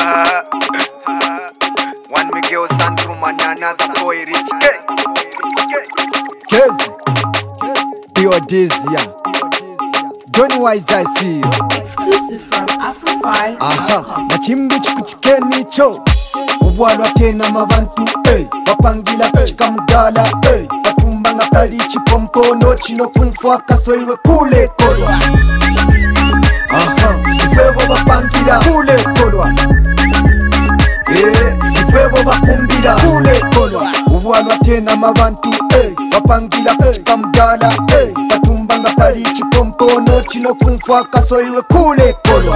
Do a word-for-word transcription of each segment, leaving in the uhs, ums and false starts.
One Miguel Sandrum and another boy rich. Kezi Theodisia Johnny Wise I see you. Exclusive from Afrofy. Aha, na chimbi chikuchikeni cho Uwalwa tena mabantu, eh Wapangila chika mdala, eh Watumbanga pali chipompono chino kunfwa kaso iwe kule kolwa. Aha, ifewo wapangila kule kolwa. Eh, ifewo wakumbila kule kolwa. Uwalwa tena mabantu, eh Wapangila chika mdala, eh Watumbanga pali chipompono chino kunfwa kaso iwe kule kolwa.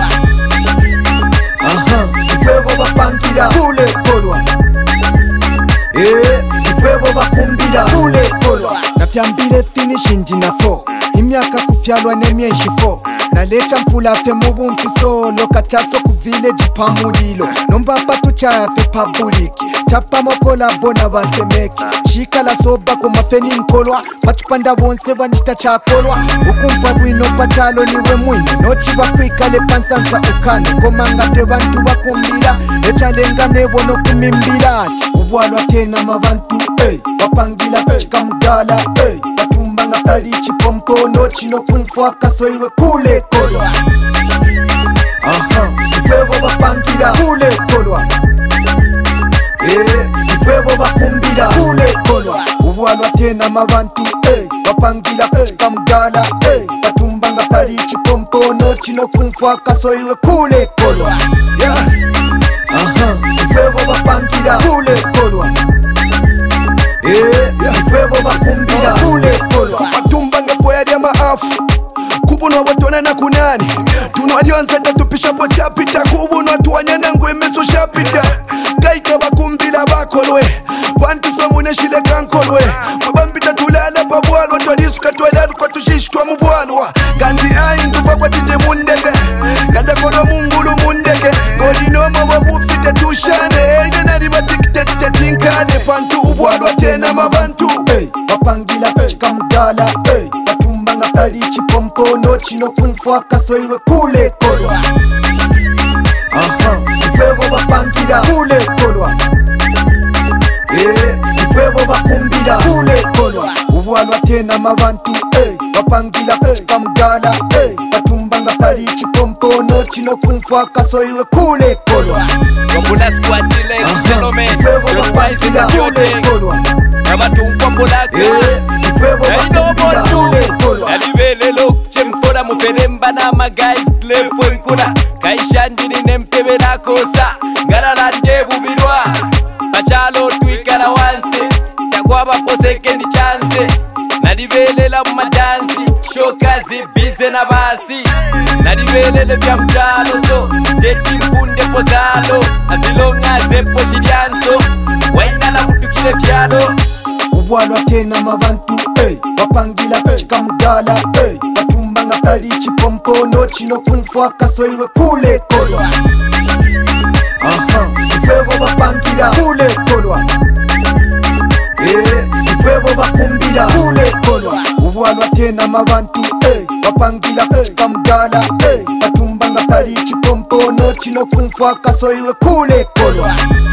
Aha, ifewo wapangila kule kolwa. Eh, ifewo wakumbila kule kolwa. Nafyambile finish njina fo Imyaka kufyalwa nemyenshi fo Nalecha mfula fe mubumfiso Lokataso kuvile jipamulilo Nomba patu chafe publiki Chapa mokola bona basemeki Shika la soba kumafeni nkolwa Pachupanda wonse vanishita chakolwa Ukumfa bwino pachalo niwe mwine Nochi wakwikale pansansa ukane Komanga te bantu wakumbila Echa lenga nebo no kumimbila Uwalwa tena mabantu eh Wapangila chika mdala eh Watumbanga pali chipompono chino kunfwa kaso iwe kule kolwa. Aha, ifewo wapangila kule kolwa. Eh, ifewo wakumbila kule kolwa. Uwalwa tena mabantu eh Wapangila chika mdala eh Watumbanga pali chipompono chino kunfwa kaso iwe kule kolwa. Yeah. Aha, ifewo wapangila kule kolwa. Eh, ifewo wakumbila kule kolwa. Watumbanga boya dia maafu Kubuno watona na kunani Tunwadionza tupisha po chapita Kubuno tuwanyana ngwemeso shapita Kaika wakumbila bakolwe Wantu somune shile kankolwe Kubambita tulala pabualwa Twadisuka tuwalalu kwa tushishwa mubualwa Ganzi ayi ntufa kwa tite mundeke Ganda kolo mungulu mundeke Godinomo wabufite tushane Eine nari batikite tite tinkane Pantu ubualwa tena mabantu Hey, wapangila chika mdala hey, Watumbanga pali chipompono chino kunfwa kaso iwe kule kolwa. Aha, ifewo wapangila kule kolwa. Eh, ifewo wakumbila kule kolwa. Uwalwa tena mabantu hey, Wapangila chika mdala hey, Watumbanga pali chipompono chino kunfwa kaso iwe kule kolwa. Wabula squad ladies and gentlemen, you're wise in the building. Nabatumfa mbulaka Naino bontu Nalibele look Chemfora muferemba na ma guys Tlefo nkula Kaishandini nempebela kosa Ngaralande bubirwa Bachalo tuikara wanse Takwaba poseke ni chance Nalibelela mumadansi Shokazi bize na basi Nalibelele vya mtalo so Teti mpunde pozalo Azilonga zepo shirianso Waina la mutukile vyalo Uwalwa tena mabantu eh Wapangila chika mdala eh Watumbanga pali chipompono chino kunfwa kaso iwe kule kolwa. Aha, ifewo wapangila kule kolwa. Eh, ifewo wakumbila kule kolwa. Uwalwa tena mabantu eh Wapangila chika mdala eh Watumbanga pali chipompono chino kunfwa kaso iwe kule kolwa.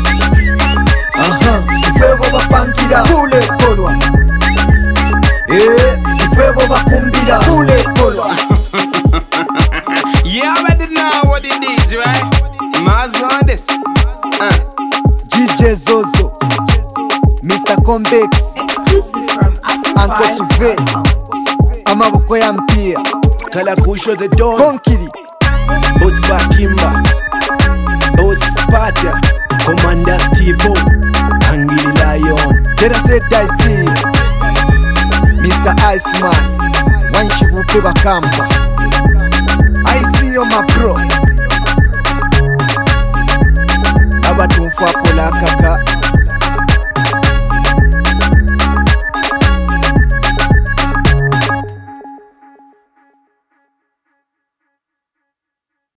Aha, ifewo wapangila kule kolwa. Eh, ifewo wakumbila kule kolwa. You already know what it is, right? Maz on this. Uh. G J Zozo, Mister Convex, Exclusive from Uncle Suve, Afrofy. Amaboko ya mpia Kala kusho the dawn Konkiri, Boss Bakimba Boss Spada Commander Steve Angili Lion Jera said I see Mister Iceman, Wanshibupe Bakamba. I see you my bro. Abatumfwa